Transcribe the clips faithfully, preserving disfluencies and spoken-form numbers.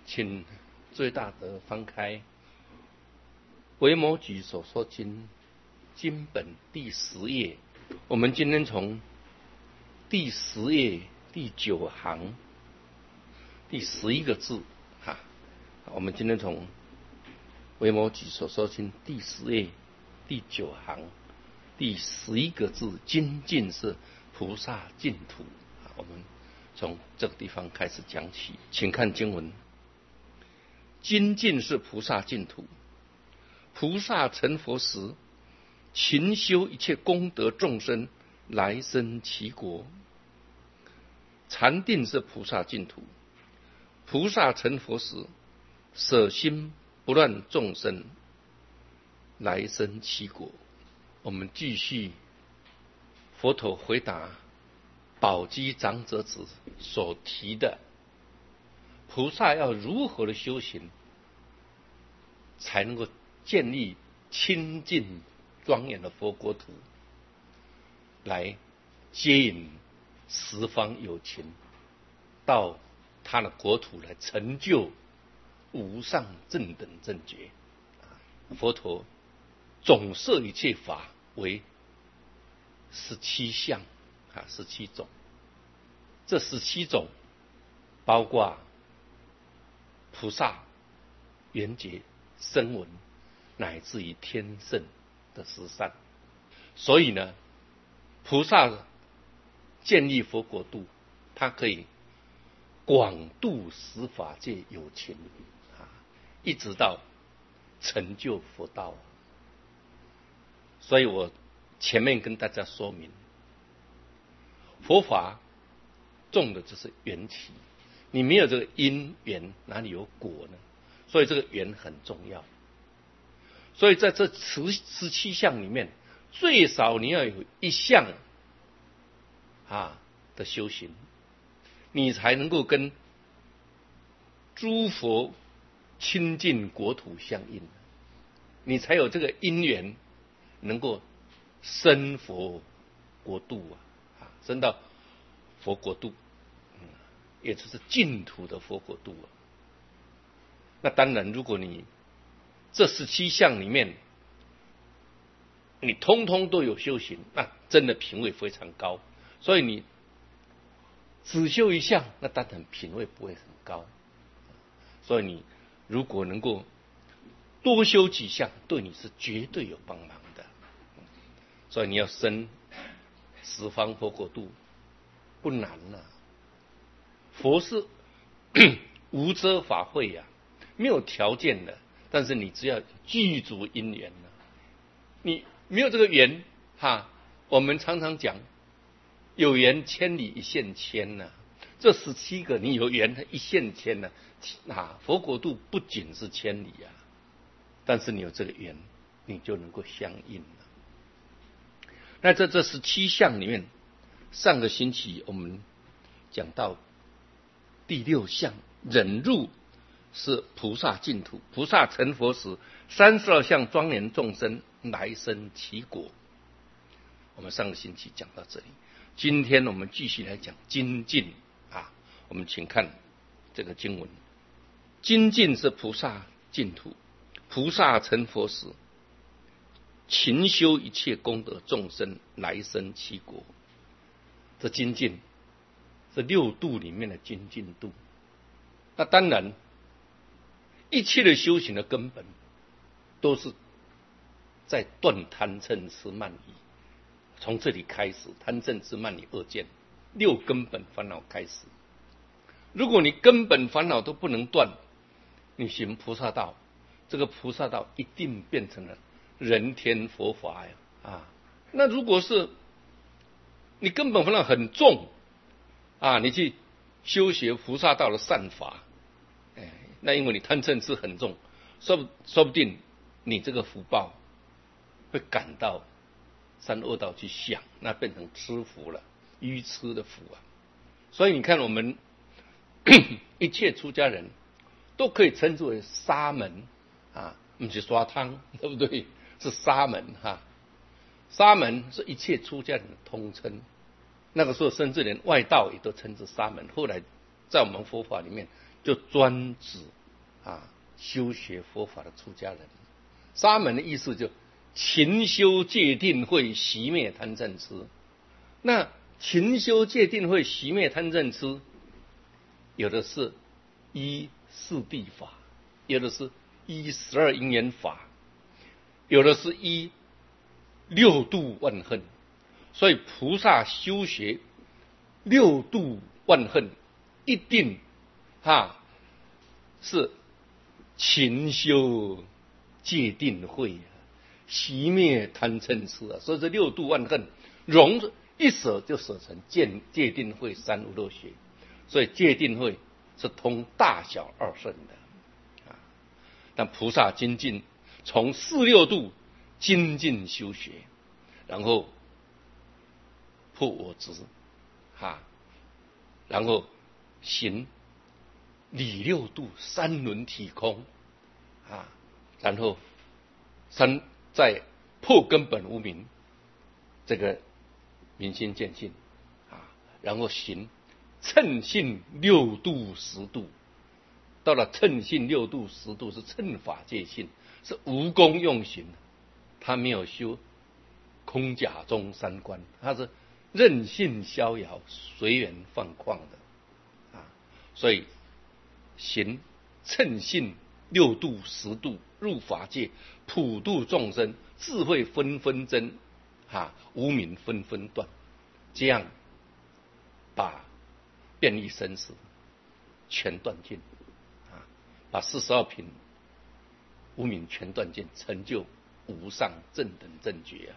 请最大德翻开《维摩诘所说经》经本第十页，我们今天从第十页第九行第十一个字哈，我们今天从《维摩诘所说经》第十页第九行第十一个字，精进是菩萨净土。我们从这个地方开始讲起，请看经文：精进是菩萨净土。菩萨成佛时，勤修一切功德众生，来生其国。禅定是菩萨净土。菩萨成佛时，舍心不乱众生，来生其国。我们继续，佛陀回答宝积长者子所提的，菩萨要如何的修行，才能够建立清净庄严的佛国土，来接引十方有情到他的国土来成就无上正等正觉。佛陀总摄一切法为十七项啊，十七种。这十七种包括菩萨、缘觉、声闻，乃至于天圣的十善。所以呢，菩萨建立佛国度，他可以广度十法界有情啊，一直到成就佛道。所以我前面跟大家说明，佛法种的就是缘起，你没有这个因缘，哪里有果呢？所以这个缘很重要。所以在这十十七项里面，最少你要有一项啊的修行，你才能够跟诸佛亲近国土相应，你才有这个因缘，能够生佛国度啊，生到佛国度，嗯，也就是净土的佛国度啊。那当然，如果你这十七项里面，你通通都有修行，那真的品位非常高。所以你只修一项，那当然品位不会很高。所以你如果能够多修几项，对你是绝对有帮忙的。所以你要生十方佛国度不难啊。佛是无遮法会呀、啊，没有条件的，但是你只要具足因缘呢、啊，你没有这个缘哈，我们常常讲有缘千里一线牵呐、啊，这十七个你有缘一线牵呢、啊，啊，佛国度不仅是千里啊，但是你有这个缘，你就能够相应了。那在这十七项里面，上个星期我们讲到第六项，忍辱是菩萨净土。菩萨成佛时，三十二相庄严众生，来生其国。我们上个星期讲到这里，今天我们继续来讲精进啊。我们请看这个经文：精进是菩萨净土。菩萨成佛时，勤修一切功德众生，来生其国。这精进是六度里面的精进度。那当然，一切的修行的根本都是在断贪嗔痴慢疑，从这里开始，贪嗔痴慢疑二见，六根本烦恼开始。如果你根本烦恼都不能断，你行菩萨道，这个菩萨道一定变成了人天佛法呀啊！那如果是你根本烦恼很重啊，你去修学菩萨道的善法，哎，那因为你贪嗔痴很重，说不说不定你这个福报会赶到三恶道去享，那变成痴福了，愚痴的福啊！所以你看，我们一切出家人都可以称之为沙门啊，不是刷汤，对不对？是沙门哈。沙门是一切出家人的通称。那个时候，甚至连外道也都称之沙门。后来在我们佛法里面，就专指啊修学佛法的出家人。沙门的意思就勤修戒定慧，熄灭贪嗔痴。那勤修戒定慧，熄灭贪嗔痴，有的是依四谛法，有的是依十二因缘法，有的是依六度万恨。所以菩萨修学六度万恨，一定哈是勤修戒定慧，熄灭贪嗔痴啊。所以这六度万恨融一舍就舍成戒戒定慧三无漏学。所以戒定慧是通大小二圣的啊。但菩萨精进，从四六度精进修学，然后破我执哈，然后行理六度三轮体空啊，然后三在破根本无明这个明心见性啊，然后行称性六度十度。到了称性六度十度是称法界性，是无功用行，他没有修空假中三观，他是任性逍遥随缘放旷的啊。所以行称性六度十度，入法界普度众生，智慧纷纷增啊，无明纷纷断，这样把变异生死全断尽啊，把四十二品无明全断尽，成就无上正等正觉啊。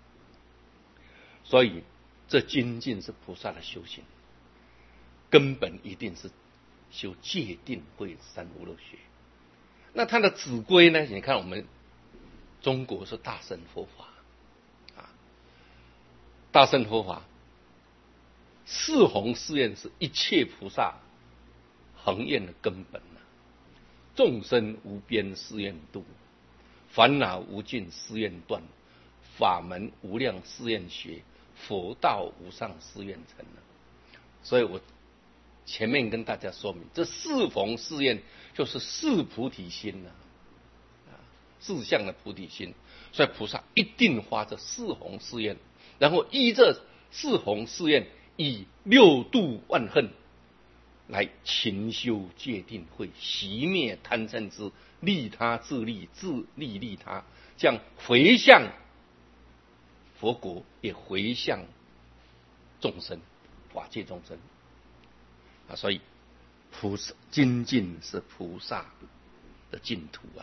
所以这精进是菩萨的修行，根本一定是修戒定慧三无漏学。那它的子规呢？你看我们中国是大乘佛法啊，大乘佛法四弘誓愿是一切菩萨恒愿的根本啊。众生无边誓愿度，烦恼无尽誓愿断，法门无量誓愿学，佛道无上誓愿成啊。所以我前面跟大家说明，这四弘誓愿就是四菩提心啊，四项的菩提心。所以菩萨一定发这四弘誓愿，然后依这四弘誓愿，以六度万恨来勤修戒定慧，熄灭贪嗔痴，利他自利，自利利他，这样回向佛国，也回向众生，法界众生啊。所以菩萨精进是菩萨的净土啊。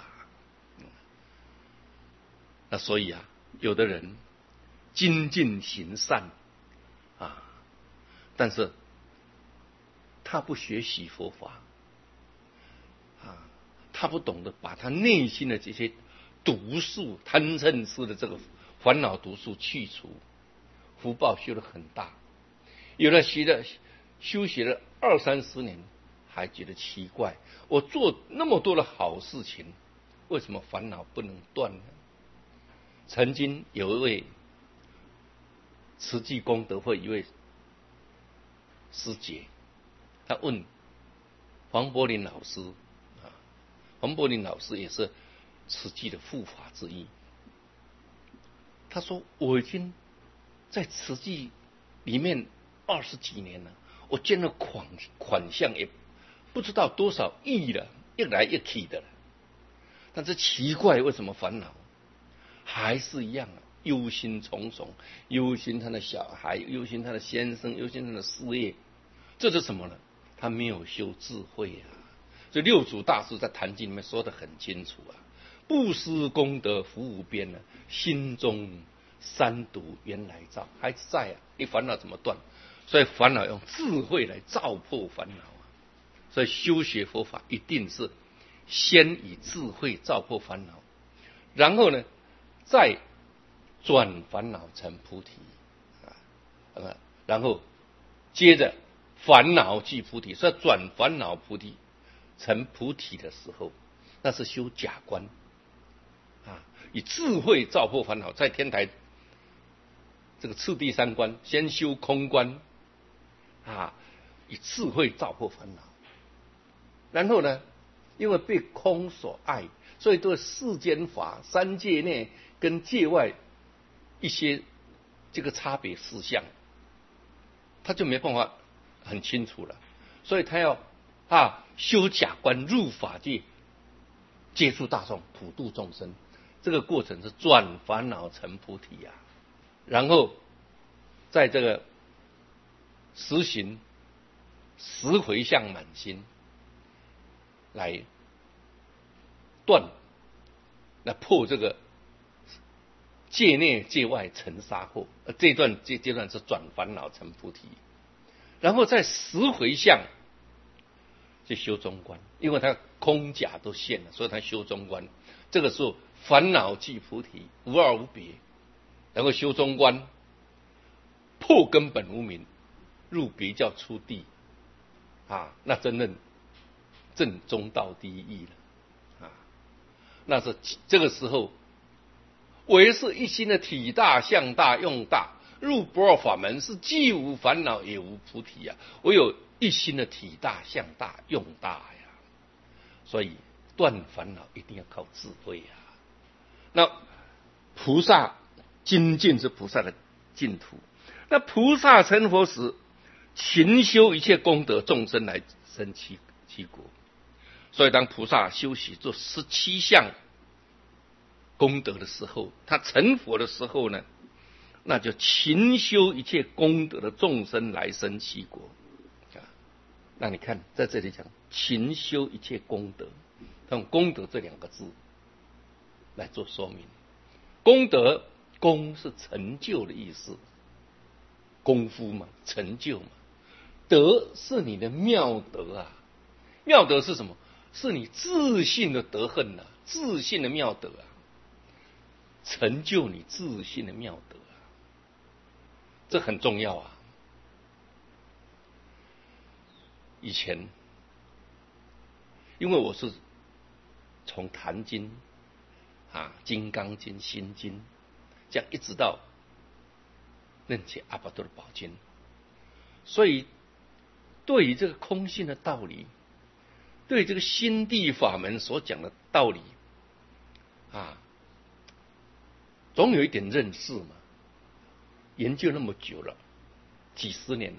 那所以啊，有的人精进行善啊，但是他不学习佛法啊，他不懂得把他内心的这些毒素、贪嗔痴的这个烦恼毒素去除，福报修得很大。有的学了修学了二三十年，还觉得奇怪，我做那么多的好事情，为什么烦恼不能断呢？曾经有一位慈济功德会一位师姐，他问黄柏林老师啊，黄柏林老师也是慈济的护法之一。他说：“我已经在慈济里面二十几年了，我捐了款款项也不知道多少亿了，一来一去的了。但是奇怪，为什么烦恼还是一样啊？忧心忡忡，忧心他的小孩，忧心他的先生，忧心他的事业。这是什么呢？他没有修智慧啊。所以六祖大师在《坛经》里面说得很清楚啊：布施功德福无边呢，心中三毒原来造，还在啊。你烦恼怎么断？所以烦恼用智慧来照破烦恼啊。所以修学佛法一定是先以智慧照破烦恼，然后呢，再转烦恼成菩提啊，然后接着烦恼即菩提。所以转烦恼菩提成菩提的时候，那是修假观啊，以智慧照破烦恼。在天台这个次第三观，先修空观啊，以智慧照破烦恼，然后呢， 因为被空所爱，所以对世间法、三界内跟界外一些这个差别事项，他就没办法很清楚了。所以他要啊修假观入法界，接触大众，普度众生。这个过程是转烦恼成菩提啊。然后在这个实行十回向满心，来断、来破这个界内界外成杀祸。呃，这段这阶段是转烦恼成菩提。然后在十回向去修中观，因为他空假都现了，所以他修中观。这个时候烦恼即菩提，无二无别。然后修中观，破根本无明，入别教出地啊，那真正正中道第一义了啊。那是这个时候，唯是一心的体大、相大、用大，入不二法门，是既无烦恼也无菩提啊。唯有一心的体大、相大、用大呀。所以断烦恼一定要靠智慧啊。那菩萨精进是菩萨的净土。那菩萨成佛时，勤修一切功德，众生来生七七国。所以当菩萨修习做十七项功德的时候，他成佛的时候呢，那就勤修一切功德的众生来生七国啊。那你看在这里讲勤修一切功德，用功德这两个字来做说明。功德，功是成就的意思，功夫嘛，成就嘛。德是你的妙德啊，妙德是什么？是你自信的德行啊，自信的妙德啊，成就你自信的妙德啊，这很重要啊。以前，因为我是从《坛经》啊、《金刚经》、《心经》这样一直到楞伽阿跋多的宝经，所以对于这个空性的道理，对这个心地法门所讲的道理啊，总有一点认识嘛。研究那么久了，几十年了，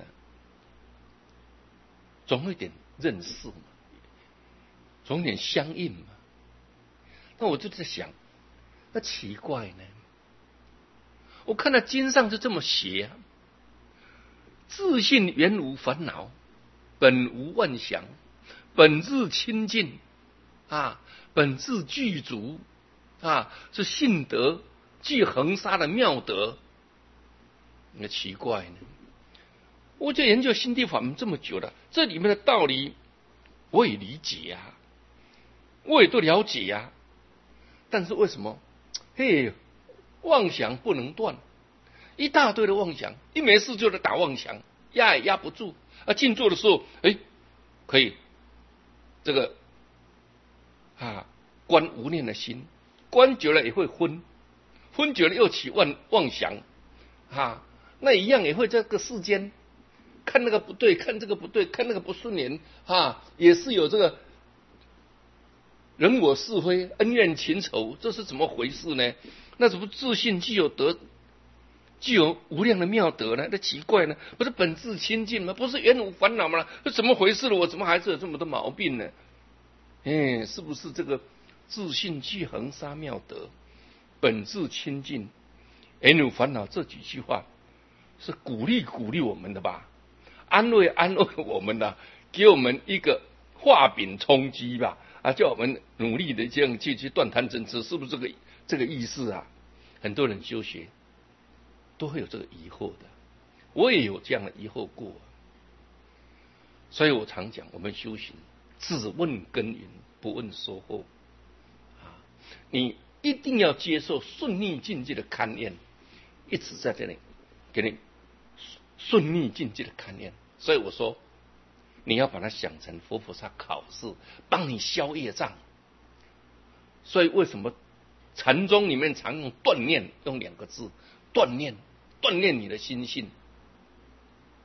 总有一点认识嘛，总有点相应嘛。那我就在想，那奇怪呢？我看到经上就这么写啊，自信原无烦恼，本无妄想，本自清净啊，本自具足啊，是性德具恒沙的妙德。那奇怪呢？我就研究心地法门这么久了，这里面的道理我也理解啊，我也都了解啊，但是为什么嘿妄想不能断？一大堆的妄想，一没事就来打妄想，压也压不住啊。静坐的时候，哎，可以这个啊观无念的心，观久了也会昏，昏久了又起妄妄想啊。那一样也会在这个世间看那个不对，看这个不对，看那个不顺眼啊，也是有这个人我是非、恩怨情仇，这是怎么回事呢？那怎么自信具有德，具有无量的妙德呢？那奇怪呢？不是本自清净吗？不是原无烦恼吗？这怎么回事了？我怎么还是有这么多毛病呢？哎，是不是这个自信具恒沙妙德，本自清净，原无烦恼这几句话是鼓励鼓励我们的吧？安慰安慰我们的，给我们一个画饼充饥吧。啊，叫我们努力的这样去去断贪嗔痴，是不是这个这个意思啊？很多人修学都会有这个疑惑的，我也有这样的疑惑过。所以我常讲，我们修行只问耕耘，不问收获啊！你一定要接受顺逆境界的勘验，一直在这里给你顺逆境界的勘验。所以我说，你要把它想成佛菩萨考试，帮你消业障。所以为什么禅宗里面常用锻炼，用两个字，锻炼，锻炼你的心性，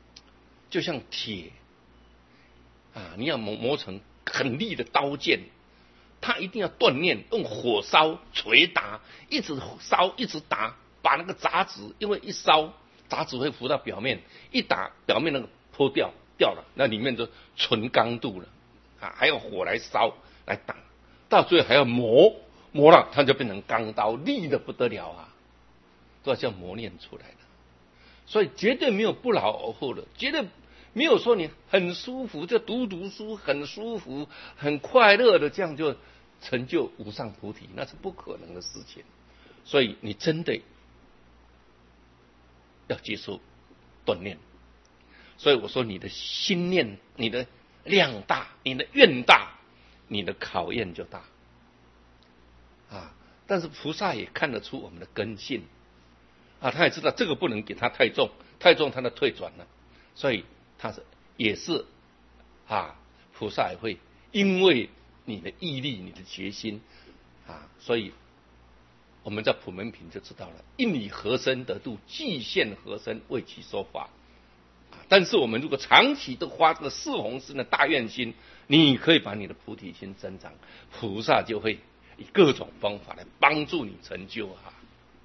就像铁啊，你要磨磨成很利的刀剑， 他一定要锻炼，用火烧、捶打，一直烧，一直打，把那个杂质，因为一烧，杂质会浮到表面，一打，表面那个脱掉掉了，那里面就纯刚度了啊，还有火来烧来打，到最后还要磨，磨了它就变成钢刀，利得不得了啊，都要这样磨练出来的。所以绝对没有不劳而获的，绝对没有说你很舒服就读读书很舒服很快乐的这样就成就无上菩提，那是不可能的事情。所以你真的要接受锻炼。所以我说你的心念，你的量大，你的愿大，你的考验就大啊。但是菩萨也看得出我们的根性啊，他也知道这个不能给他太重，太重他的退转了，所以他是也是啊，菩萨也会因为你的毅力、你的决心啊，所以我们在普门品就知道了，应以何身得度，具现何身为其说法。但是我们如果长期都花这个四弘誓的大愿心，你可以把你的菩提心增长，菩萨就会以各种方法来帮助你成就啊。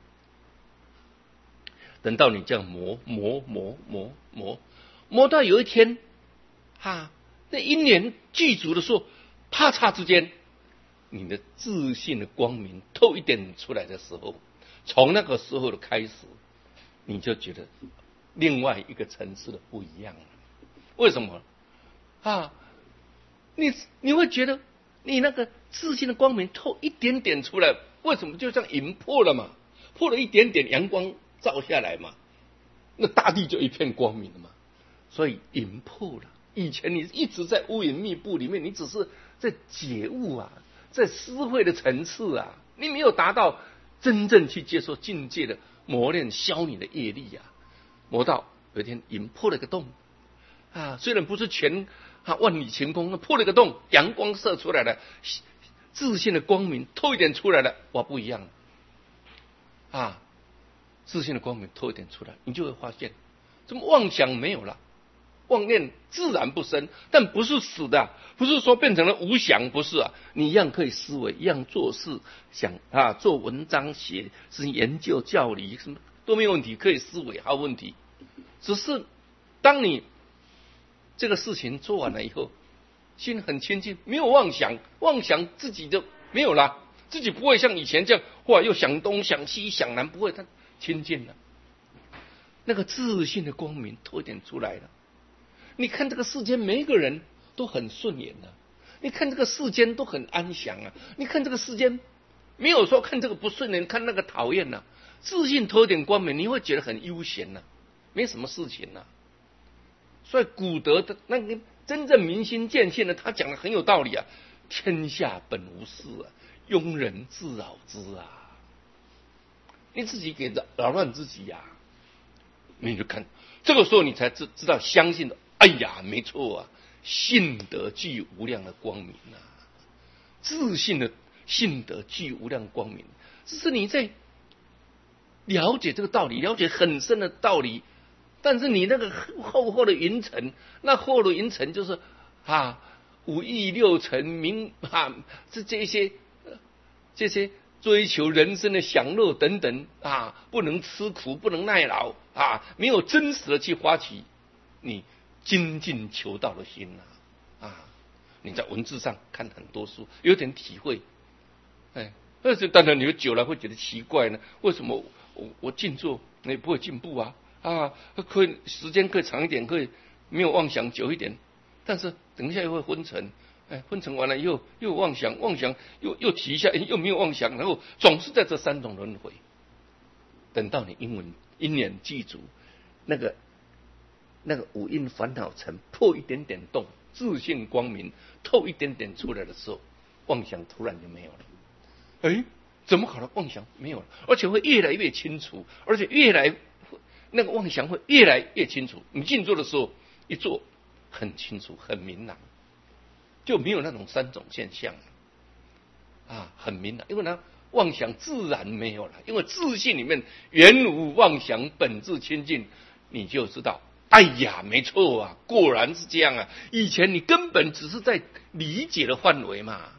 等到你这样磨磨磨磨磨磨到有一天啊，那因缘具足的时候，啪嚓之间，你的自信的光明透一点出来的时候，从那个时候的开始，你就觉得另外一个层次的不一样了。为什么啊？你你会觉得你那个自信的光明透一点点出来，为什么就像银破了嘛？破了一点点，阳光照下来嘛，那大地就一片光明了嘛。所以银破了。以前你一直在乌云密布里面，你只是在解悟啊，在思慧的层次啊，你没有达到真正去接受境界的磨练，消你的业力啊。磨到有一天银破了个洞啊，虽然不是全啊万里晴空，破了个洞，阳光射出来了，自信的光明透一点出来了，哇，不一样了啊！自信的光明透一点出来，你就会发现，怎么妄想没有了，妄念自然不生，但不是死的，不是说变成了无想，不是啊，你一样可以思维，一样做事，想啊做文章写是研究教理什么。都没有问题，可以思维，好问题。只是当你这个事情做完了以后，心很清净，没有妄想，妄想自己就没有了，自己不会像以前这样，哇，又想东想西想南，不会，他清净了。那个自信的光明透一点出来了。你看这个世间，每一个人都很顺眼的、啊，你看这个世间都很安详啊，你看这个世间没有说看这个不顺眼，看那个讨厌呐。自信透一点光明，你会觉得很悠闲呐、啊，没什么事情呐、啊。所以古德的那个真正明心见性的，他讲的很有道理啊。天下本无事啊，庸人自扰之啊。你自己给扰乱自己呀、啊，你就看这个时候，你才知知道相信的。哎呀，没错啊，信德具无量的光明啊，自信的信德具无量光明，这是你在了解这个道理，了解很深的道理，但是你那个厚厚的云层，那厚的云层就是啊五欲六尘名啊，这这些这些追求人生的享乐等等啊，不能吃苦，不能耐劳啊，没有真实的去发起你精进求道的心啊啊！你在文字上看很多书，有点体会，哎，但是当然你久了会觉得奇怪呢，为什么？我我静坐也不会进步啊啊，可以时间可以长一点，可以没有妄想久一点，但是等一下又会昏沉，哎，昏沉完了又又妄想，妄想又又提一下，又没有妄想，然后总是在这三种轮回。等到你因缘因缘具足，那个那个五阴烦恼尘破一点点洞，自信光明透一点点出来的时候，妄想突然就没有了。哎。怎么可能妄想没有了？而且会越来越清楚，而且越来那个妄想会越来越清楚。你静坐的时候一坐很清楚很明朗，就没有那种三种现象啊，很明朗，因为呢妄想自然没有了，因为自信里面原无妄想，本自清净，你就知道，哎呀，没错啊，果然是这样啊。以前你根本只是在理解的范围嘛。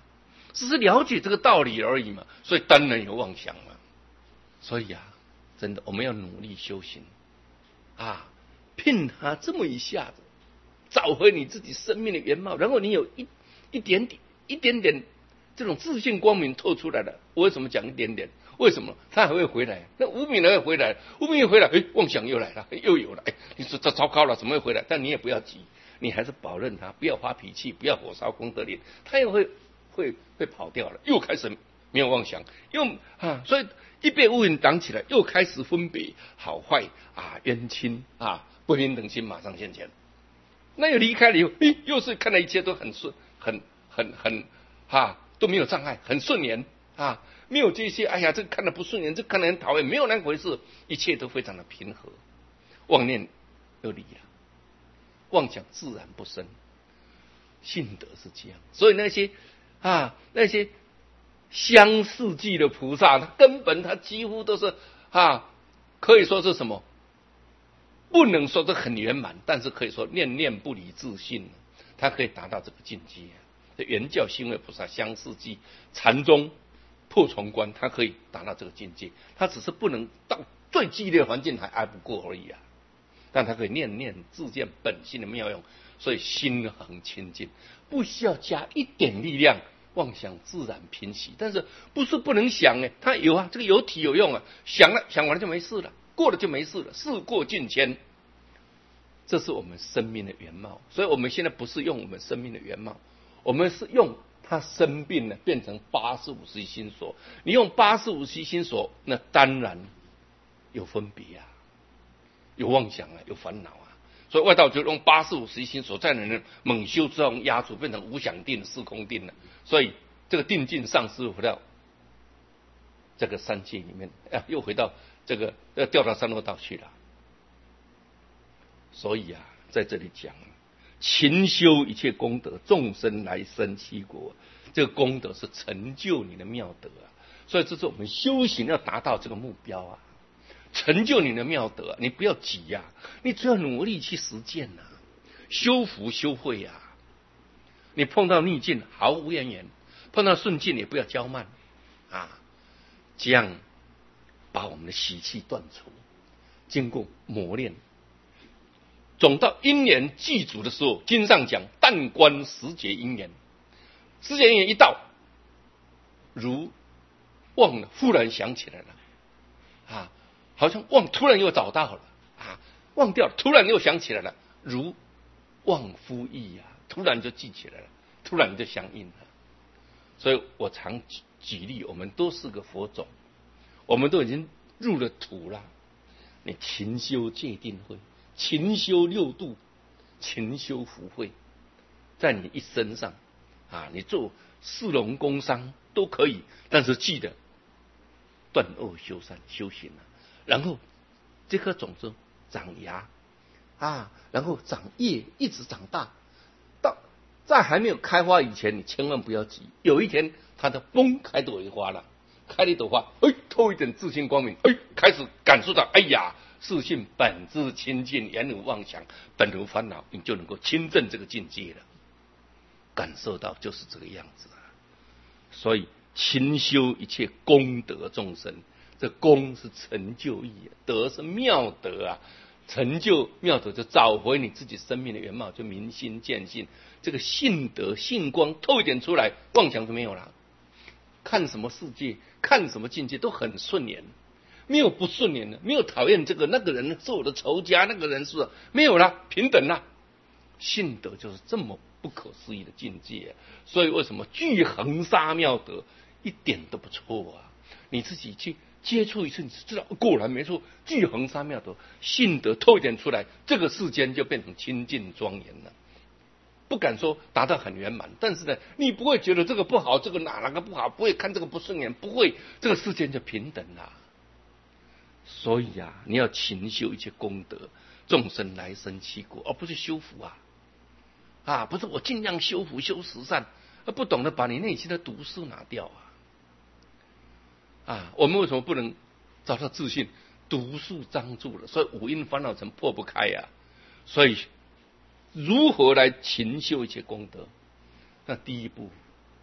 只是了解这个道理而已嘛，所以当然有妄想嘛。所以啊，真的我们要努力修行啊，骗他这么一下子，找回你自己生命的原貌，然后你有一一点点、一点点这种自信光明透出来了。我为什么讲一点点？为什么他还会回来？那无明还会回来，无明一回来，哎，妄想又来了，又有了。哎，你说这糟糕了，怎么会回来？但你也不要急，你还是保任他，不要发脾气，不要火烧功德林，他又会会会跑掉了，又开始没有妄想，又啊，所以一被乌云挡起来，又开始分别好坏啊、冤亲啊、不平等心马上现前。那又离开了以后，哎，又是看来一切都很顺，很很很啊，都没有障碍，很顺延啊。没有这些，哎呀，这个看得不顺眼，这个看得很讨厌，没有那回事，一切都非常的平和，妄念又离了，妄想自然不生，性德是这样。所以那些啊，那些相似记的菩萨，他根本他几乎都是啊，可以说是什么？不能说是很圆满，但是可以说念念不离自信，他可以达到这个境界。圆教心位菩萨相似记禅宗。破重关，他可以达到这个境界，他只是不能到最激烈的环境还挨不过而已啊。但他可以念念自见本性的妙用，所以心恒清净，不需要加一点力量，妄想自然平息。但是不是不能想哎，他有啊，这个有体有用啊，想了想完了就没事了，过了就没事了，事过境迁，这是我们生命的原貌。所以我们现在不是用我们生命的原貌，我们是用。他生病了，变成八十五识心所。你用八十五识心所，那当然有分别啊，有妄想啊，有烦恼啊。所以外道就用八十五识心所，在人猛修之后压住，变成无想定、四空定了。所以这个定境丧失回到这个三界里面，啊，又回到这个要掉到三恶道去了。所以啊，在这里讲。勤修一切功德，众生来生七国。这个功德是成就你的妙德啊，所以这是我们修行要达到这个目标啊，成就你的妙德、啊。你不要急呀、啊，你只要努力去实践呐、啊，修福修慧呀、啊。你碰到逆境毫无怨言，碰到顺境也不要骄慢啊，这样把我们的习气断除，经过磨练。总到因缘具足的时候，经上讲但观时节因缘，时节因缘一到，如忘了，忽然想起来了，啊，好像忘突然又找到了，啊，忘掉了，突然又想起来了，如忘夫意呀、啊，突然就记起来了，突然就相应了。所以我常举例，我们都是个佛种，我们都已经入了土了，你勤修戒定慧。勤修六度，勤修福慧，在你一生上啊，你做四龙工商都可以，但是记得断恶修善修行啊，然后这颗种子长芽啊，然后长叶，一直长大，到在还没有开花以前，你千万不要急，有一天它的嘣开朵花了，开了一朵花，哎，透一点自信光明，哎，开始感受到，哎呀。自信本自清净，言无妄想，本无烦恼，你就能够亲证这个境界了。感受到就是这个样子啊。所以勤修一切功德众生，这功是成就义，德是妙德啊。成就妙德就找回你自己生命的原貌，就明心见性，这个性德性光透一点出来，妄想就没有了。看什么世界，看什么境界都很顺眼。没有不顺眼的，没有讨厌这个那个人是我的仇家，那个人是没有了，平等了。性德就是这么不可思议的境界、啊，所以为什么具恒沙妙德一点都不错啊？你自己去接触一次，你知道果然没错，具恒沙妙德，性德透一点出来，这个世间就变成清净庄严了。不敢说达到很圆满，但是呢，你不会觉得这个不好，这个哪哪个不好，不会看这个不顺眼，不会，这个世间就平等了。所以啊，你要勤修一切功德，众生来生七国，而不是修福啊！啊，不是我尽量修福修十善，而不懂得把你内心的毒素拿掉啊！啊，我们为什么不能找到自信？毒素张住了，所以五阴烦恼层破不开啊！所以如何来勤修一切功德？那第一步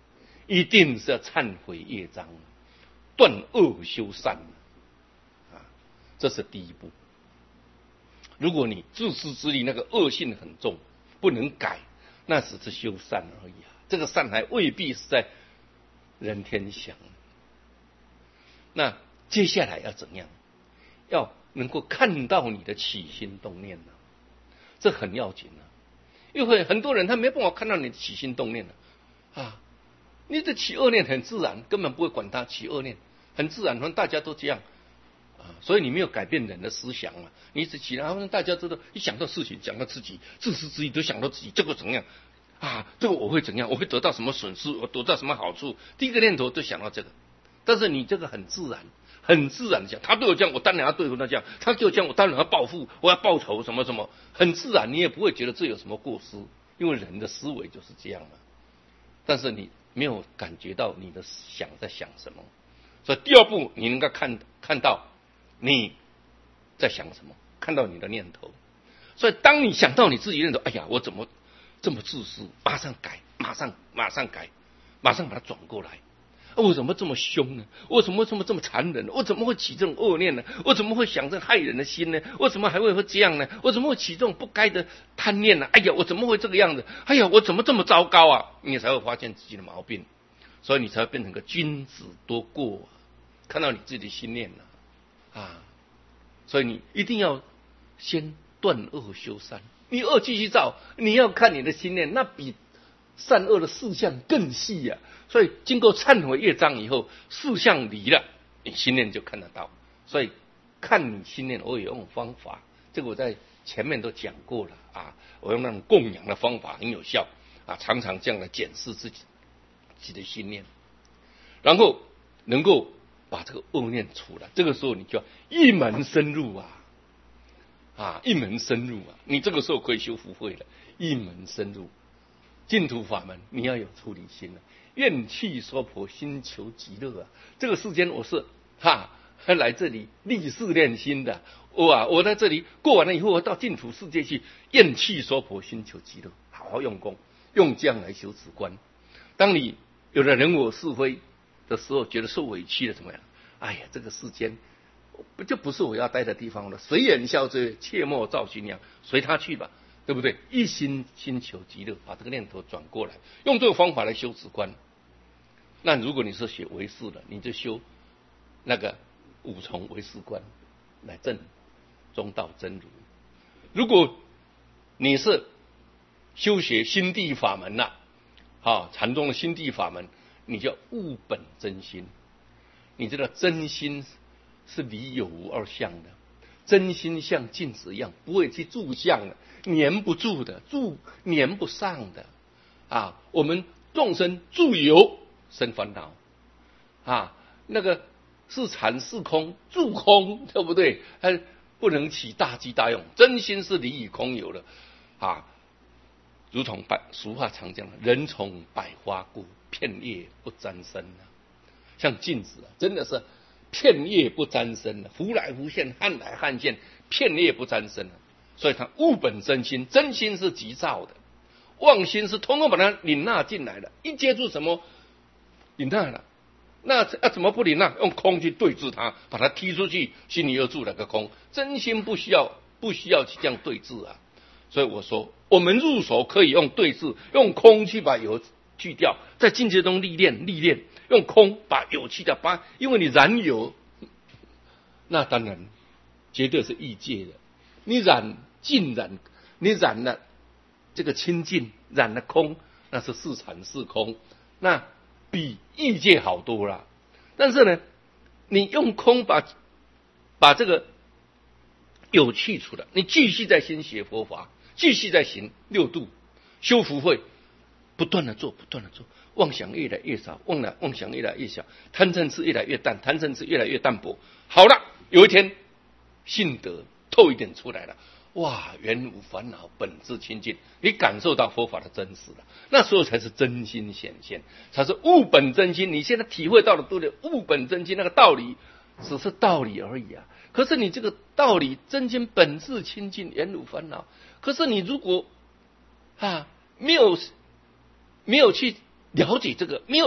一定是要忏悔业障，断恶修善啊，这是第一步。如果你自私自利，那个恶性很重，不能改，那只是修善而已啊。这个善还未必是在人天享。那接下来要怎样？要能够看到你的起心动念呢、啊，这很要紧啊。因为很多人他没办法看到你的起心动念啊，啊，你的起恶念很自然，根本不会管它起恶念，很自然，反正大家都这样啊，所以你没有改变人的思想啊。你一直起来，大家知道，一想到事情，想到自己，自私自利都想到自己，这个怎样啊？这个我会怎样？我会得到什么损失？我得到什么好处？第一个念头就想到这个，但是你这个很自然。很自然的讲，他对我这样，我当然要对他这样；他对我这样，我当然要报复，我要报仇，什么什么，很自然，你也不会觉得这有什么过失，因为人的思维就是这样嘛。但是你没有感觉到你的想在想什么，所以第二步你应该看看到你在想什么，看到你的念头。所以当你想到你自己念头，哎呀，我怎么这么自私，马上改，马上马上改，马上把它转过来。我怎么这么凶呢？我怎么这么这么残忍？我怎么会起这种恶念呢？我怎么会想这害人的心呢？我怎么还会会这样呢？我怎么会起这种不该的贪念呢？哎呀，我怎么会这个样子？哎呀，我怎么这么糟糕啊？你才会发现自己的毛病，所以你才会变成个君子多过、啊，看到你自己的心念了 啊, 啊，所以你一定要先断恶修善。你恶继续造，你要看你的心念，那比善恶的事项更细呀、啊。所以经过忏悔业障以后，事项离了，你心念就看得到。所以看你心念，我有用方法，这个我在前面都讲过了啊。我用那种供养的方法很有效啊，常常这样来检视自己自己的心念，然后能够把这个恶念除了。这个时候你就要一门深入啊，啊，一门深入啊，你这个时候可以修福慧了，一门深入。净土法门，你要有出离心了、啊。愿去娑婆，心求极乐啊！这个世间我是哈来这里立誓练心的，我啊，我在这里过完了以后，我到净土世界去，愿去娑婆，心求极乐，好好用功，用这样来修止观。当你有了人我是非的时候，觉得受委屈了，怎么样？哎呀，这个世间不就不是我要待的地方了？随缘消罪，切莫造新娘，随他去吧。对不对？一心心求极乐，把这个念头转过来，用这个方法来修止观。那如果你是学唯识的，你就修那个五重唯识观来证中道真如。如果你是修学心地法门呐、啊，啊，禅宗的心地法门，你叫悟本真心。你知道真心是离有无二相的，真心像镜子一样，不会去住相的。粘不住的，住粘不上的啊！我们众生住有生烦恼啊，那个是禅是空，住空，对不对？它不能起大机大用，真心是离以空有的啊。如同百俗话常讲，人从百花故，片叶不沾身啊。像镜子啊，真的是片叶不沾身啊，拂来拂现，撼来撼现，片叶不沾身啊。所以它悟本真心，真心是急躁的，妄心是通通把它领纳进来的，一接触什么领纳了，那要怎么不领纳？用空去对峙它，把它踢出去，心里又住了个空。真心不需要不需要去这样对峙啊。所以我说，我们入手可以用对峙，用空去把有去掉，在境界中历练历练，用空把有去掉，把因为你染有，那当然绝对是异界的。你染净染，你染了这个清净，染了空，那是是禅是空，那比异界好多了。但是呢，你用空把把这个有去除了，你继续在心学佛法，继续在行六度修福慧，不断的做，不断的做，妄想越来越少，妄来妄想越来越小，贪嗔痴越来越淡，贪嗔痴越来越淡薄。好了，有一天信德透一点出来了，哇，原无烦恼，本自清净，你感受到佛法的真实了，那时候才是真心显现，才是悟本真心。你现在体会到的都是悟本真心那个道理，只是道理而已啊。可是你这个道理真心本自清净，原无烦恼。可是你如果啊没有没有去了解这个，没有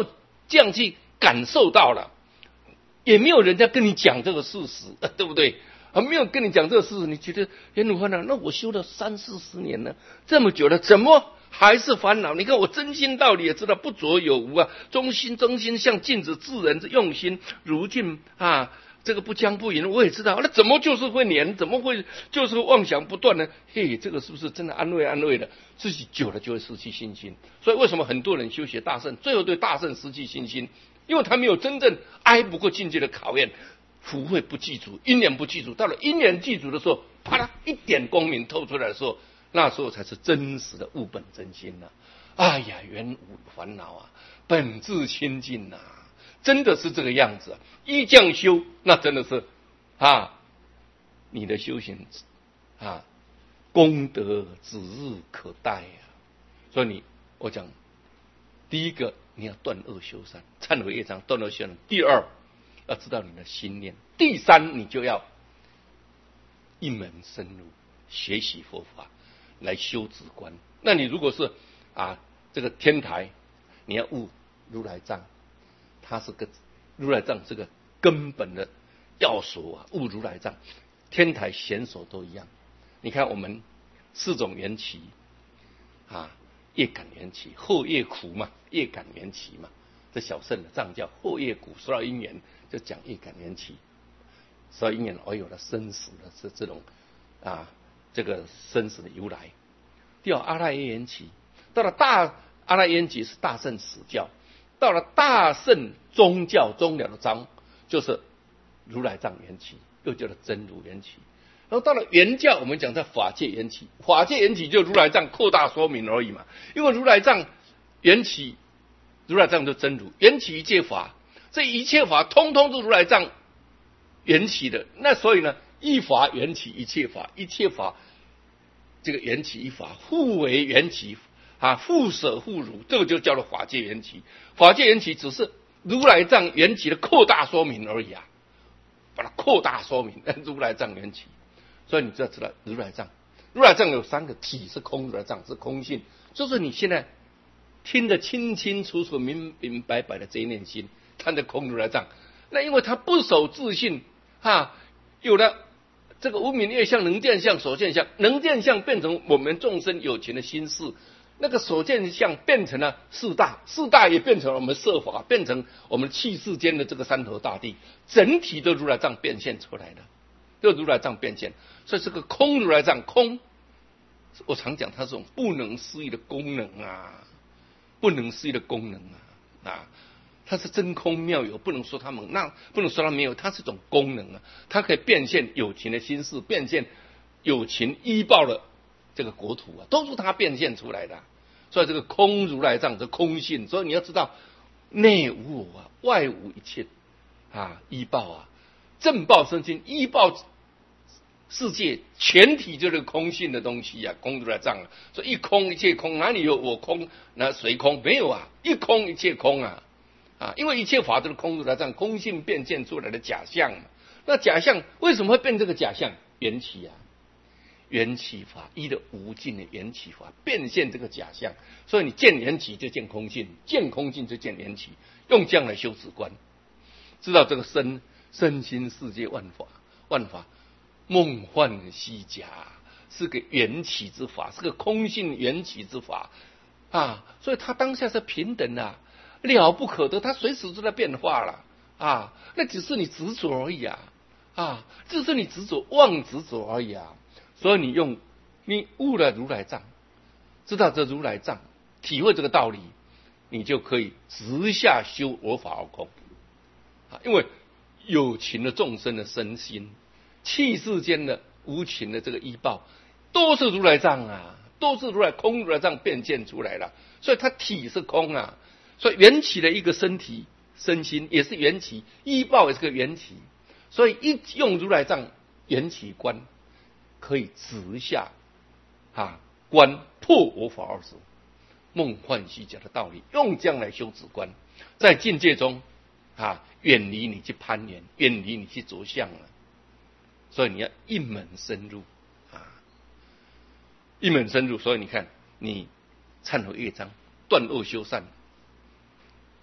这样去感受到了，也没有人家跟你讲这个事实，对不对？啊，没有跟你讲这个事实，你觉得元如烦恼？那我修了三四十年了，这么久了，怎么还是烦恼？你看我真心道理也知道不着有无啊，中心中心像镜子，自然之用心如镜啊，这个不将不迎，我也知道，那怎么就是会黏？怎么会就是妄想不断呢？嘿，这个是不是真的安慰安慰的？自己久了就会失去信心。所以为什么很多人修学大圣，最后对大圣失去信心？因为他没有真正挨不过境界的考验。福慧不记住，因缘不记住，到了因缘记住的时候，啪啦一点光明透出来的时候，那时候才是真实的悟本真心呐、啊！哎呀，原无烦恼啊，本自清净呐、啊，真的是这个样子、啊。依这样修，那真的是啊，你的修行啊，功德指日可待啊！所以你，我讲，第一个你要断恶修善，忏悔业障，断恶修善。第二，要知道你的心念。第三，你就要一门深入学习佛法来修止观。那你如果是啊这个天台，你要悟如来藏，它是个如来藏这个根本的要素啊，悟如来藏。天台显手都一样。你看我们四种缘起啊，业感缘起，后业苦嘛，业感缘起嘛。这小圣的藏叫后业苦，说到因缘就讲业感缘起，所以因缘而有了生死的这这种啊这个生死的由来。第二阿赖耶缘起，到了大阿赖耶缘起是大圣始教，到了大圣宗教终了的章就是如来藏缘起，又叫做真如缘起。然后到了圆教，我们讲在法界缘起，法界缘起就如来藏扩大说明而已嘛，因为如来藏缘起。如来藏就真如，缘起一切法，这一切法通通是如来藏缘起的。那所以呢，一法缘起一切法，一切法这个缘起一法互为缘起啊，互舍互如，这个就叫做法界缘起。法界缘起只是如来藏缘起的扩大说明而已啊，把它扩大说明如来藏缘起。所以你就要知道如来藏，如来藏有三个体是空，如来藏是空性，就是你现在听得清清楚楚、明明白白的这一念心，他的空如来藏。那因为他不守自信啊，有了这个无明业相、能见相、所见相，能见相变成我们众生有情的心事，那个所见相变成了四大，四大也变成了我们色法，变成我们气世间的这个山河大地，整体的如来藏变现出来的，就如来藏变现。所以这个空如来藏，空，我常讲它是种不能思议的功能啊。不能思议的功能啊啊，它是真空妙有，不能说它们，那不能说它没有，它是一种功能啊，它可以变现有情的心事，变现有情依报的这个国土啊，都是它变现出来的、啊。所以这个空如来藏这空性，所以你要知道内无我啊，外无一切啊，依报啊，正报生心，依报。世界全体就是空性的东西啊，空如来藏啊，所以一空一切空，哪里有我空？那谁空？没有啊，一空一切空啊啊！因为一切法都是空如来藏，空性变现出来的假象嘛。那假象为什么会变这个假象？缘起啊，缘起法依的无尽的缘起法变现这个假象，所以你见缘起就见空性，见空性就见缘起，用这样来修止观，知道这个身身心世界万法万法。梦幻虚假，是个缘起之法，是个空性缘起之法啊，所以它当下是平等啊，了不可得，它随时都在变化了啊，那只是你执着而已啊啊，只是你执着妄执着而已啊，所以你用你悟了如来藏，知道这如来藏，体会这个道理，你就可以直下修我法而空啊，因为有情的众生的身心。气世间的无情的这个依报，都是如来藏啊，都是如来空如来藏变现出来了，所以它体是空啊，所以缘起的一个身体身心也是缘起，依报也是个缘起，所以一用如来藏缘起观，可以直下啊观破我法二执，梦幻虚假的道理，用这样来修止观，在境界中啊远离你去攀缘，远离你去着相了。所以你要一门深入啊，一门深入。所以你看，你忏悔业障，断恶修善，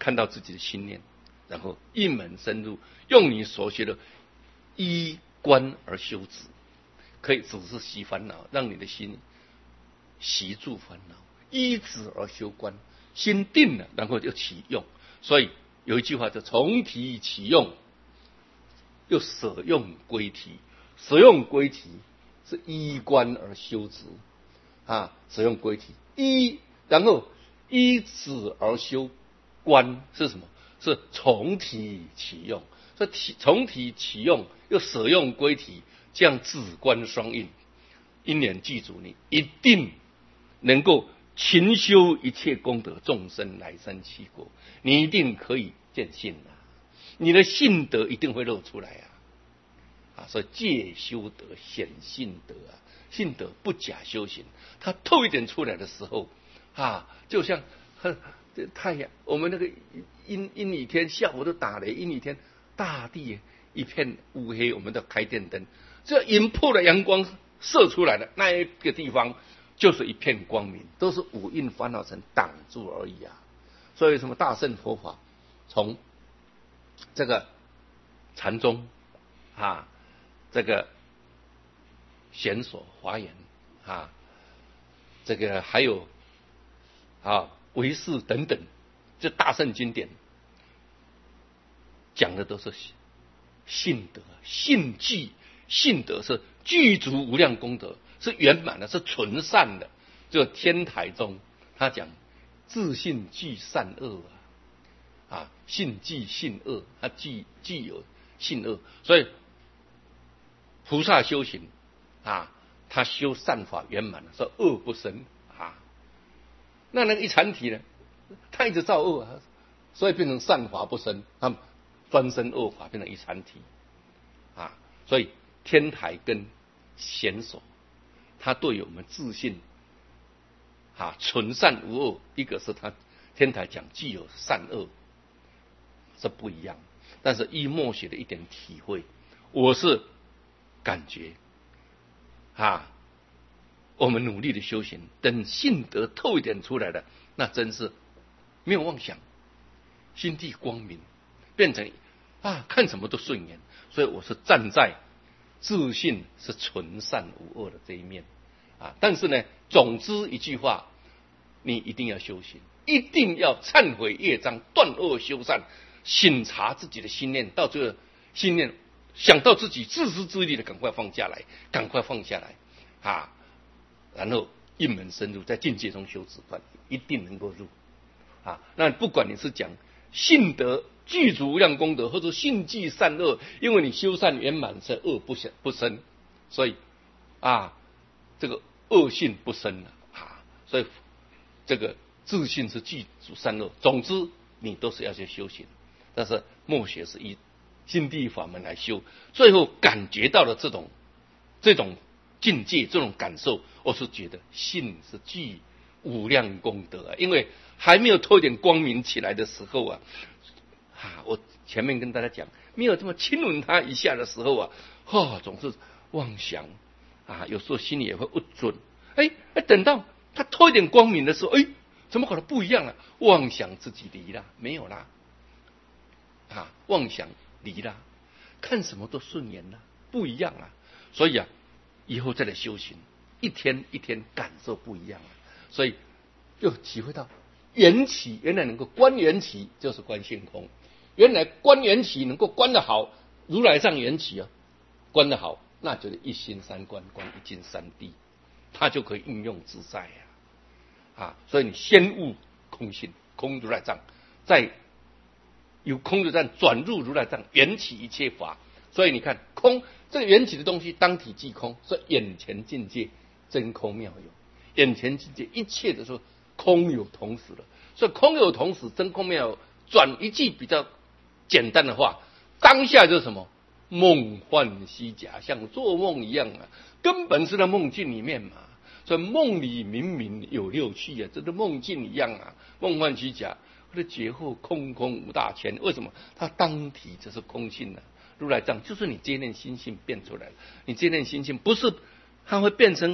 看到自己的心念，然后一门深入，用你所学的依观而修止，可以只是息烦恼，让你的心息住烦恼，依止而修观，心定了，然后就起用。所以有一句话叫从体起用，又舍用归体。舍用归体是依观而修止啊，舍用归体依，然后依止而修观是什么？是从体起用。所以体从体起用又舍用归体，这样止观双运，因缘具足，你一定能够勤修一切功德，众生来生七果，你一定可以见性啊，你的性德一定会露出来啊！啊，所以戒修德显性德啊，性德不假修行，它透一点出来的时候啊，就像呵这太阳，我们那个阴阴雨天，下午都打雷，阴雨天，大地一片乌黑，我们都开电灯，这引破的阳光射出来的那一个地方，就是一片光明，都是五蕴烦恼尘挡住而已啊。所以什么大乘佛法，从这个禅宗啊，这个显所华严啊，这个还有啊唯识等等，这大乘经典讲的都是性德，性具性德是具足无量功德，是圆满的，是纯善的。就天台宗他讲自性具善恶啊，啊性具性恶，他具具有性恶，所以菩萨修行啊，他修善法圆满了，说恶不生啊。那那个一禅体呢，他一直造恶啊，所以变成善法不生，他们专生恶法，变成一禅体啊。所以天台跟显所，他对我们自信啊纯善无恶，一个是他天台讲具有善恶是不一样，但是依默写的一点体会，我是感觉啊，我们努力的修行，等性德透一点出来了，那真是没有妄想，心地光明，变成啊看什么都顺眼。所以我是站在自信是纯善无恶的这一面啊。但是呢，总之一句话，你一定要修行，一定要忏悔业障，断恶修善，省察自己的心念，到这个心念想到自己自私自利的，赶快放下来，赶快放下来啊！然后一门深入，在境界中修止观，一定能够入啊。那不管你是讲性德具足无量功德，或者性具善恶，因为你修善圆满，是恶不生不生，所以啊，这个恶性不生了啊。所以这个自信是具足善恶，总之你都是要去修行，但是默学是以心地法门来修，最后感觉到了这种这种境界，这种感受，我是觉得性是具无量功德啊。因为还没有透一点光明起来的时候啊，啊，我前面跟大家讲，没有这么亲吻他一下的时候啊，哦，总是妄想啊，有时候心里也会不准。哎哎，等到他透一点光明的时候，哎，怎么可能不一样了？妄想自己离了，没有啦，啊，妄想离了，看什么都顺眼了，不一样了。所以啊，以后再来修行，一天一天感受不一样了。所以就体会到缘起，原来能够观缘起，就是观性空。原来观缘起能够观得好，如来藏缘起啊，观得好，那就是一心三观，观一境三谛，它就可以应用自在啊。啊，所以你先悟空性，空如来藏，再由空如来藏转入如来藏，缘起一切法。所以你看，空这个缘起的东西，当体即空，所以眼前境界真空妙有。眼前境界一切的时候，空有同时了。所以空有同时，真空妙有。转一句比较简单的话，当下就是什么？梦幻虚假，像做梦一样啊，根本是在梦境里面嘛。所以梦里明明有六趣啊，这个梦境一样啊，梦幻虚假，或者劫后空空无大千。为什么？它当体就是空性啊。如来藏就是你这念心性变出来了，你这念心性不是它会变成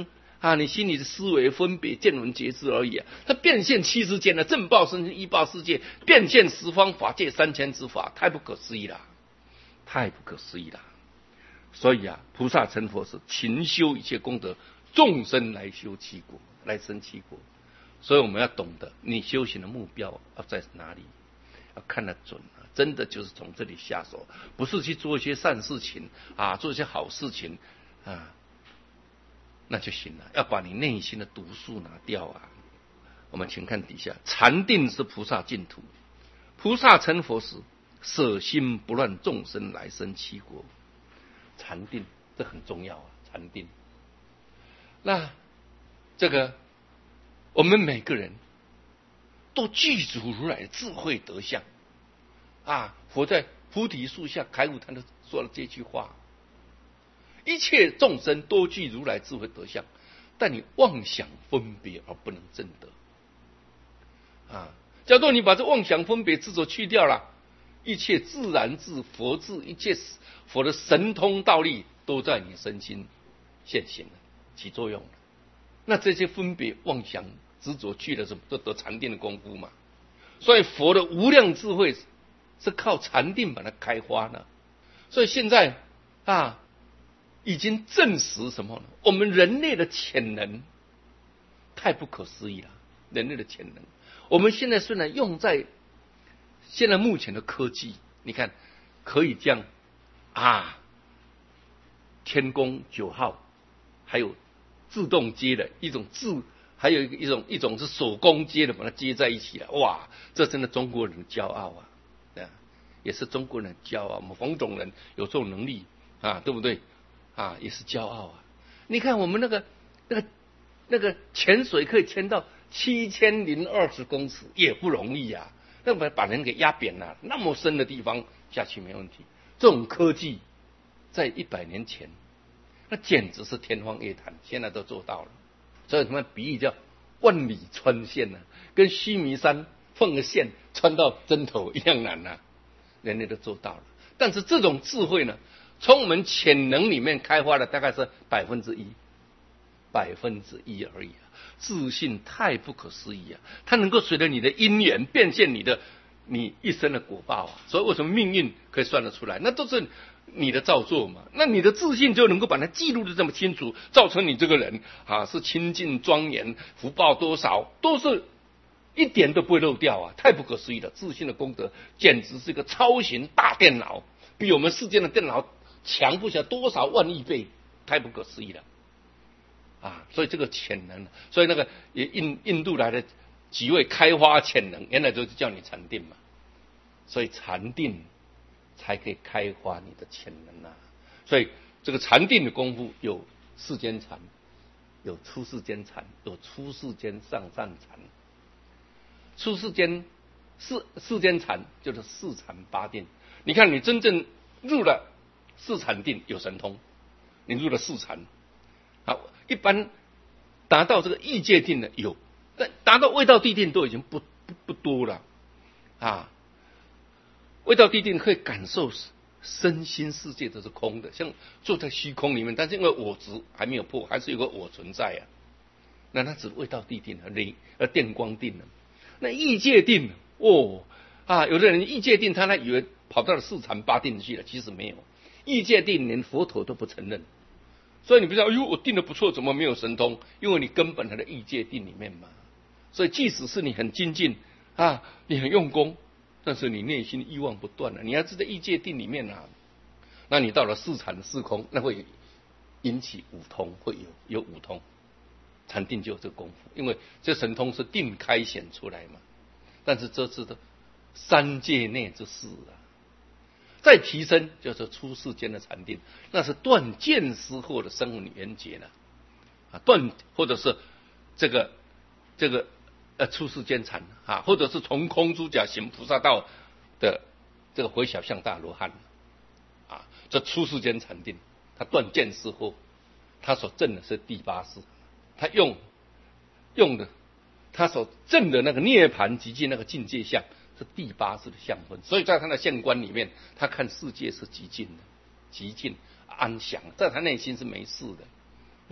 啊，你心里的思维分别见闻觉知而已啊。它变现七世间的正报身心依报世界，变现十方法界三千之法，太不可思议了，太不可思议了。所以啊，菩萨成佛是勤修一切功德，众生来修七果，来生七果。所以我们要懂得，你修行的目标要在哪里，要看得准啊。真的就是从这里下手，不是去做一些善事情啊，做一些好事情啊，那就行了。要把你内心的毒素拿掉啊。我们请看底下，禅定是菩萨净土，菩萨成佛时，舍心不乱众生来生七国。禅定这很重要啊，禅定。那这个我们每个人都具足如来的智慧德相啊！佛在菩提树下开悟，他都说了这句话：一切众生都具如来智慧德相，但你妄想分别而不能证得啊！假如你把这妄想分别执着去掉了，一切自然智、佛智，一切佛的神通道力都在你身心现行了，起作用了。那这些分别妄想执着去了什么，都得禅定的功夫嘛。所以佛的无量智慧是靠禅定把它开花呢。所以现在啊，已经证实什么呢？我们人类的潜能太不可思议了，人类的潜能。我们现在虽然用在现在目前的科技，你看可以将啊天宫九号，还有自动接的一种自，还有一种一种是手工接的，把它接在一起了。哇，这真的中国人的骄傲啊！啊，也是中国人的骄傲。我们黄种人有这种能力啊，对不对？啊，也是骄傲啊！你看我们那个那个那个潜水可以潜到七千零二十公尺，也不容易啊。那把把人给压扁了，那么深的地方下去没问题。这种科技在一百年前，那简直是天方夜谭，现在都做到了。所以他们比喻叫万里穿线呢、啊，跟须弥山放个线穿到针头一样难啊，人类都做到了。但是这种智慧呢，从我们潜能里面开发的大概是百分之一，百分之一而已啊！自信太不可思议啊！它能够随着你的因缘变现你的你一生的果报啊！所以为什么命运可以算得出来？那都是你的造作嘛。那你的自信就能够把它记录的这么清楚，造成你这个人啊是清净庄严，福报多少都是一点都不会漏掉啊！太不可思议了！自信的功德简直是一个超型大电脑，比我们世间的电脑强不晓得多少万亿倍，太不可思议了。啊，所以这个潜能，所以那个也印印度来的几位开发潜能，原来就是叫你禅定嘛，所以禅定才可以开发你的潜能啊。所以这个禅定的功夫有世间禅，有出世间禅，有出世间上善禅。出世间世世间禅就是四禅八定。你看，你真正入了四禅定有神通，你入了四禅。好，一般达到这个异界定的有，但达到味道地定都已经不不不多了啊。味道地定可以感受身心世界都是空的，像坐在虚空里面，但是因为我执还没有破，还是有个我存在啊。那它只是味道地定的，而电光定的。那异界定哦啊，有的人异界定他还以为跑到了四禅八定去了，其实没有。异界定连佛陀都不承认。所以你不知道，哎呦，我定的不错，怎么没有神通？因为你根本还在异界定里面嘛。所以即使是你很精进啊，你很用功，但是你内心欲望不断了、啊，你还是在异界定里面啊。那你到了四禅四空，那会引起五通，会有有五通。禅定就有这个功夫，因为这神通是定开显出来嘛。但是这是的三界内之事啊。再提升就是出世间的禅定，那是断见思后的生缘结了啊，断或者是这个这个呃出世间禅啊，或者是从空出假行菩萨道的这个回小向大罗汉啊，这出世间禅定，他断见思后，他所证的是第八识，他用用的他所证的那个涅盘极尽那个境界相。是第八识的相分，所以在他的现观里面，他看世界是极静的、极静安详，在他内心是没事的，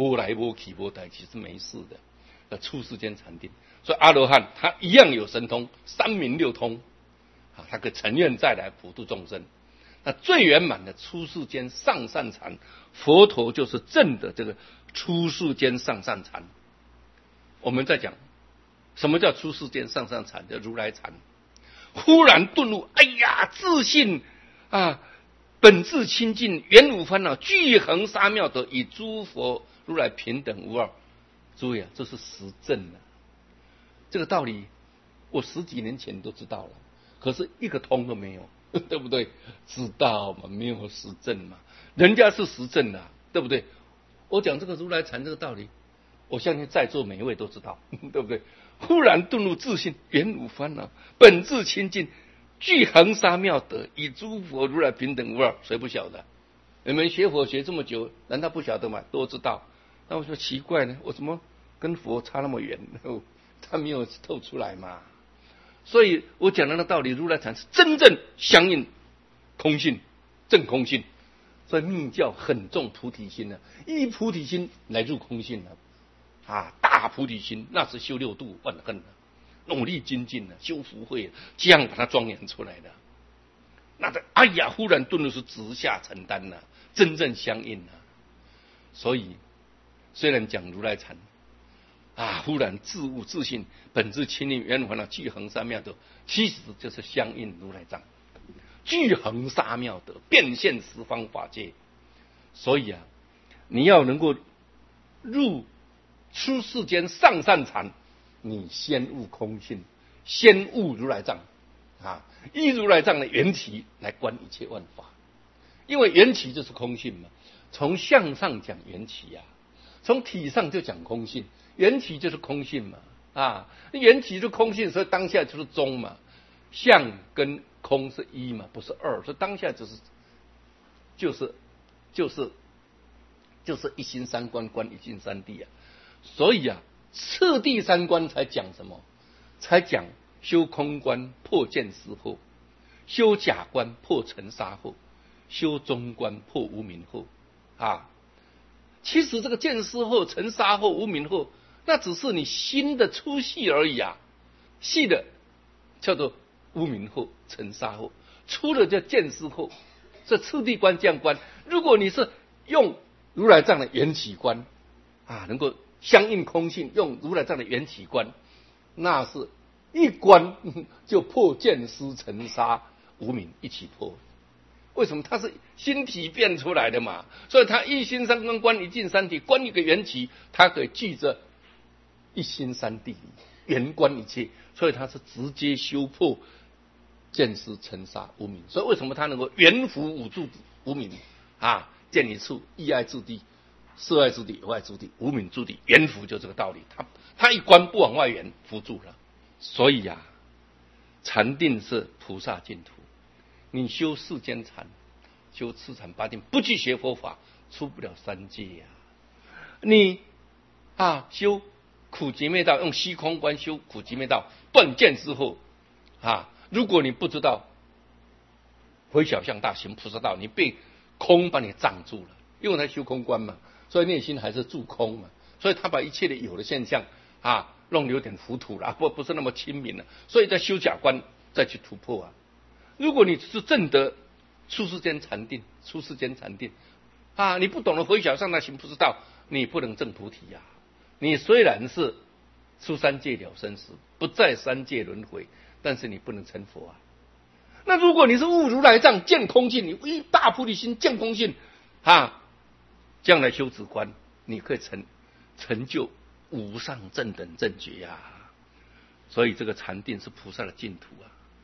波来波去波代其实没事的，呃，出世间禅定。所以阿罗汉他一样有神通，三明六通，啊，他可以成愿再来普度众生。那最圆满的出世间上善禅，佛陀就是正的这个出世间上善禅。我们在讲什么叫出世间上善禅，叫如来禅。忽然顿悟，哎呀，自信啊，本自清净，原无烦恼，具恒沙妙德，与诸佛如来平等无二。诸位啊，这是实证啊！这个道理，我十几年前都知道了，可是一个通都没有，对不对？知道嘛，没有实证嘛，人家是实证的，对不对？我讲这个如来禅这个道理，我相信在座每一位都知道，对不对？忽然顿入自信，原无烦恼，本自清净，具恒沙妙德，与诸佛如来平等无二。谁不晓得？你们学佛学这么久，难道不晓得吗？都知道。那我说奇怪呢，我怎么跟佛差那么远？他没有透出来嘛。所以我讲的那道理，如来禅是真正相应空性，正空性。所以密教很重菩提心呢、啊，依菩提心来入空性呢、啊，啊，大菩提心那是修六度万恨的、啊，努力精进的、啊，修福慧、啊，这样把它庄严出来的。那的哎呀，忽然顿悟是直下承担呐、啊，真正相应啊。所以虽然讲如来禅啊，忽然自悟自信，本自清净，圆无烦恼，具恒沙妙德，其实就是相应如来藏。具恒沙妙德，变现十方法界。所以啊，你要能够入出世间上善禅，你先悟空性，先悟如来藏啊，依如来藏的缘起来观一切万法。因为缘起就是空性嘛，从相上讲缘起啊，从体上就讲空性，缘起就是空性嘛啊，缘起就是空性，所以当下就是中嘛，相跟空是一嘛，不是二，所以当下就是就是就是就是一心三观，观一心三谛啊。所以啊，次第三观才讲什么？才讲修空观破见思惑，修假观破尘沙惑，修中观破无明惑啊。其实这个见思惑、尘沙惑、无明惑，那只是你心的粗细而已啊。细的叫做无明惑、尘沙惑，粗的叫见思惑。这次第观、降观，如果你是用如来藏的缘起观啊，能够相应空性，用如来藏的缘起观，那是一观就破见思、尘沙、无明一起破。为什么？它是心体变出来的嘛，所以它一心三观，观一境三体，观一个缘起，它可以记着一心三谛，圆观一切，所以它是直接修破见思、尘沙、无明。所以为什么它能够圆伏五住无明啊？见一处，意爱之地，色爱之地，有爱之地，无明之地，圆伏就这个道理。它它一观不往外圆，伏住了。所以啊，禅定是菩萨净土。你修世间禅，修次禅八定，不去学佛法，出不了三界呀、啊。你啊，修苦集灭道，用虚空观修苦集灭道，断见之后啊，如果你不知道回小向大行菩萨道，你被空把你障住了，因为他修空观嘛，所以内心还是住空嘛，所以他把一切的有的现象啊，弄得有点糊涂了，不不是那么清明了，所以在修假观再去突破啊。如果你是正得出世间禅定，出世间禅定啊，你不懂得回小向大行菩萨道，你不能证菩提呀、啊。你虽然是出三界了生死，不在三界轮回，但是你不能成佛啊。那如果你是悟如来藏，见空性，你一大菩提心见空性啊，将来修止观，你可以成成就无上正等正觉呀、啊。所以这个禅定是菩萨的净土啊。